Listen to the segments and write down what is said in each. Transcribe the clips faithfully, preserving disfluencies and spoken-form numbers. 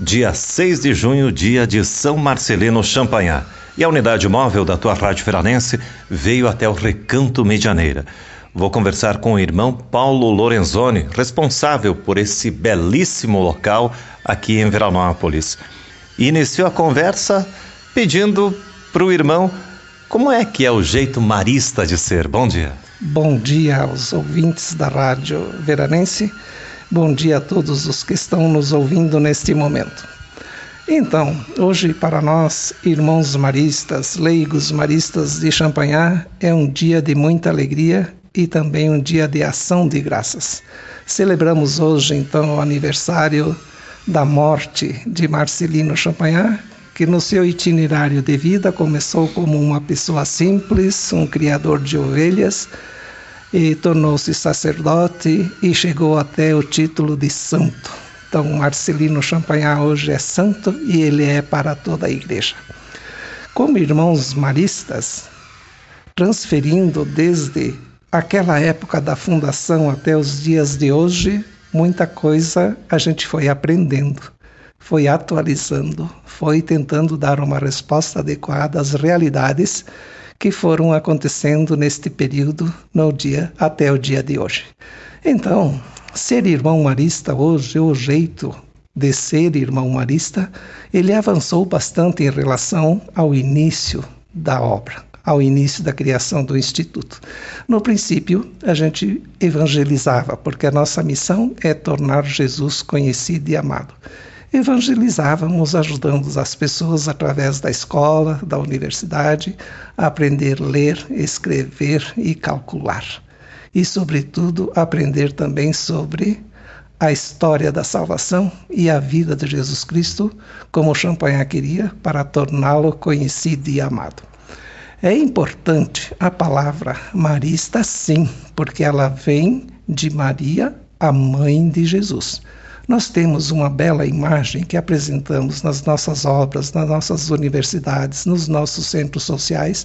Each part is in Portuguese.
Dia seis de junho, dia de São Marcelino Champagnat. E a unidade móvel da tua Rádio Veranense veio até o Recanto Medianeira. Vou conversar com o irmão Paulo Lorenzoni, responsável por esse belíssimo local aqui em Veranópolis. E iniciou a conversa pedindo para o irmão como é que é o jeito marista de ser. Bom dia. Bom dia aos ouvintes da Rádio Veranense. Bom dia a todos os que estão nos ouvindo neste momento. Então, hoje para nós, irmãos maristas, leigos maristas de Champagnat, é um dia de muita alegria e também um dia de ação de graças. Celebramos hoje, então, o aniversário da morte de Marcelino Champagnat, que no seu itinerário de vida começou como uma pessoa simples, um criador de ovelhas, e tornou-se sacerdote e chegou até o título de santo. Então, Marcelino Champagnat hoje é santo e ele é para toda a igreja. Como irmãos maristas, transferindo desde aquela época da fundação até os dias de hoje, muita coisa a gente foi aprendendo, foi atualizando, foi tentando dar uma resposta adequada às realidades que foram acontecendo neste período, no dia, até o dia de hoje. Então, ser irmão marista hoje, o jeito de ser irmão marista, ele avançou bastante em relação ao início da obra, ao início da criação do Instituto. No princípio, a gente evangelizava, porque a nossa missão é tornar Jesus conhecido e amado. Evangelizávamos ajudando as pessoas através da escola, da universidade, a aprender a ler, escrever e calcular. E, sobretudo, aprender também sobre a história da salvação e a vida de Jesus Cristo, como Champagnat queria, para torná-lo conhecido e amado. É importante a palavra marista, sim, porque ela vem de Maria, a mãe de Jesus. Nós temos uma bela imagem que apresentamos nas nossas obras, nas nossas universidades, nos nossos centros sociais.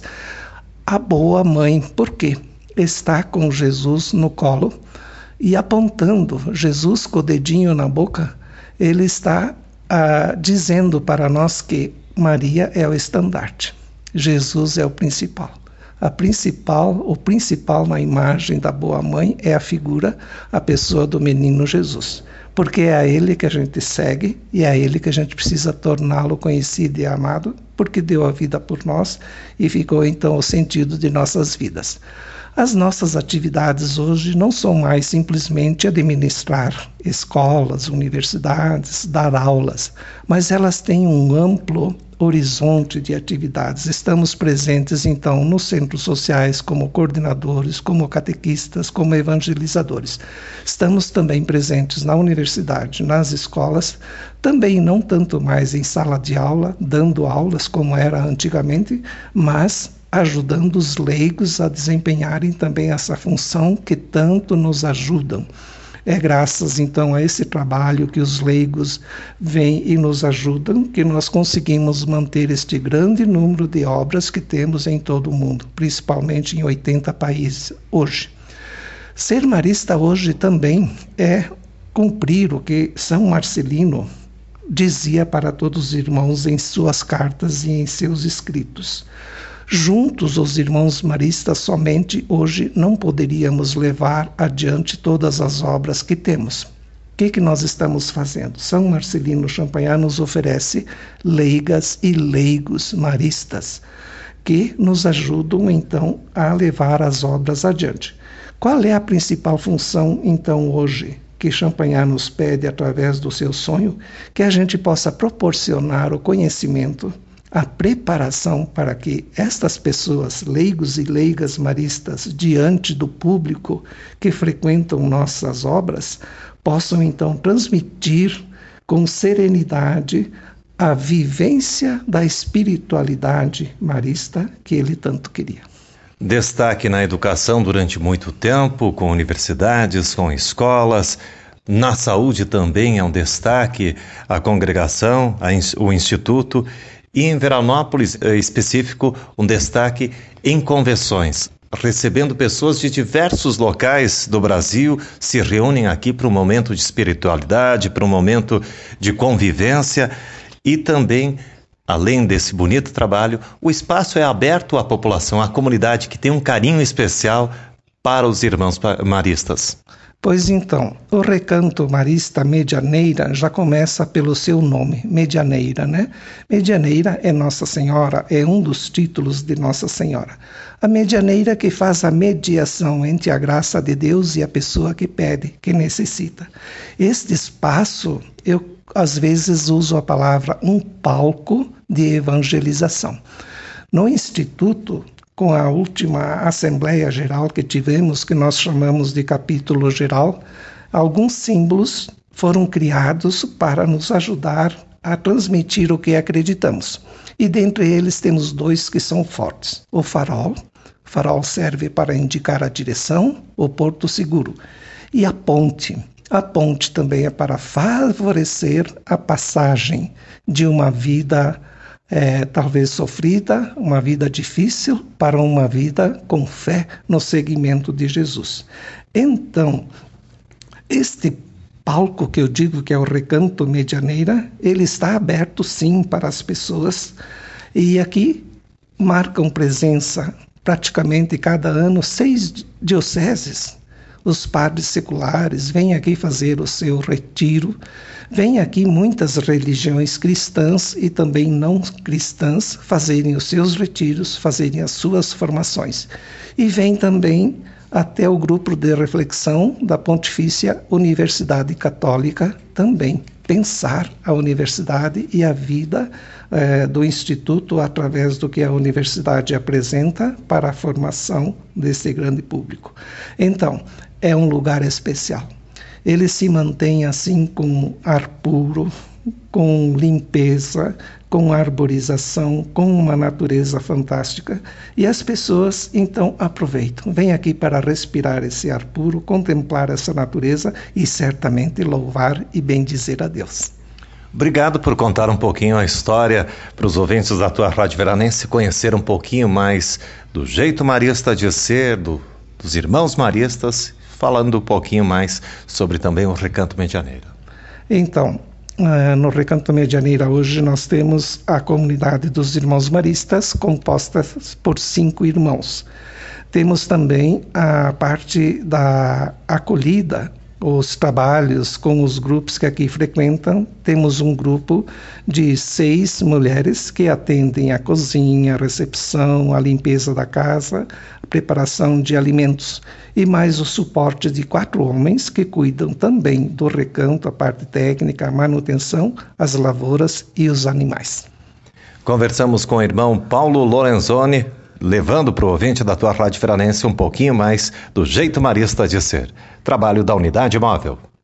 A boa mãe, por quê? Está com Jesus no colo e apontando Jesus com o dedinho na boca, ele está ah, dizendo para nós que Maria é o estandarte, Jesus é o principal. A principal, o principal na imagem da boa mãe é a figura, a pessoa do menino Jesus. Porque é a ele que a gente segue e é a ele que a gente precisa torná-lo conhecido e amado, porque deu a vida por nós e ficou então o sentido de nossas vidas. As nossas atividades hoje não são mais simplesmente administrar escolas, universidades, dar aulas, mas elas têm um amplo horizonte de atividades. Estamos presentes, então, nos centros sociais como coordenadores, como catequistas, como evangelizadores. Estamos também presentes na universidade, nas escolas, também não tanto mais em sala de aula, dando aulas como era antigamente, mas ajudando os leigos a desempenharem também essa função que tanto nos ajudam. É graças, então, a esse trabalho que os leigos vêm e nos ajudam que nós conseguimos manter este grande número de obras que temos em todo o mundo, principalmente em oitenta países hoje. Ser marista hoje também é cumprir o que São Marcelino dizia para todos os irmãos em suas cartas e em seus escritos. Juntos, os irmãos maristas, somente hoje não poderíamos levar adiante todas as obras que temos. O que, que nós estamos fazendo? São Marcelino Champagnat nos oferece leigas e leigos maristas, que nos ajudam, então, a levar as obras adiante. Qual é a principal função, então, hoje, que Champagnat nos pede através do seu sonho? Que a gente possa proporcionar o conhecimento, a preparação para que estas pessoas, leigos e leigas maristas, diante do público que frequentam nossas obras, possam então transmitir com serenidade a vivência da espiritualidade marista que ele tanto queria. Destaque na educação durante muito tempo, com universidades, com escolas. Na saúde também é um destaque, a congregação, a, o instituto. E em Veranópolis, específico, um destaque em convenções. recebendo pessoas de diversos locais do Brasil, se reúnem aqui para um momento de espiritualidade, para um momento de convivência e também, além desse bonito trabalho, o espaço é aberto à população, à comunidade que tem um carinho especial para os irmãos maristas. Pois então, o Recanto Marista Medianeira já começa pelo seu nome, Medianeira, né? Medianeira é Nossa Senhora, é um dos títulos de Nossa Senhora. A medianeira que faz a mediação entre a graça de Deus e a pessoa que pede, que necessita. Este espaço, eu às vezes uso a palavra um palco de evangelização. No Instituto, com a última Assembleia Geral que tivemos, que nós chamamos de Capítulo Geral, alguns símbolos foram criados para nos ajudar a transmitir o que acreditamos. E dentre eles temos dois que são fortes. O farol, o farol serve para indicar a direção, o porto seguro. E a ponte, a ponte também é para favorecer a passagem de uma vida É, talvez sofrida, uma vida difícil, para uma vida com fé no seguimento de Jesus. Então, este palco que eu digo que é o Recanto Medianeira, ele está aberto sim para as pessoas e aqui marcam presença praticamente cada ano seis dioceses. Os padres seculares vêm aqui fazer o seu retiro, vêm aqui muitas religiões cristãs e também não cristãs fazerem os seus retiros, fazerem as suas formações. E vem também até o grupo de reflexão da Pontifícia Universidade Católica também pensar a universidade e a vida eh, do Instituto através do que a universidade apresenta para a formação desse grande público. Então, é um lugar especial. Ele se mantém assim com ar puro, com limpeza, com arborização, com uma natureza fantástica. E as pessoas, então, aproveitam. Vêm aqui para respirar esse ar puro, contemplar essa natureza e certamente louvar e bendizer a Deus. Obrigado por contar um pouquinho a história para os ouvintes da tua Rádio Veranense conhecer um pouquinho mais do jeito marista de ser, do, dos irmãos maristas, falando um pouquinho mais sobre também o Recanto Medianeira. Então, no Recanto Medianeira hoje nós temos a comunidade dos irmãos maristas composta por cinco irmãos. Temos também a parte da acolhida, os trabalhos com os grupos que aqui frequentam. Temos um grupo de seis mulheres que atendem a cozinha, a recepção, a limpeza da casa, a preparação de alimentos e mais o suporte de quatro homens que cuidam também do recanto, a parte técnica, a manutenção, as lavouras e os animais. Conversamos com o irmão Paulo Lorenzoni, levando para o ouvinte da tua Rádio Veranense um pouquinho mais do jeito marista de ser. Trabalho da Unidade Móvel.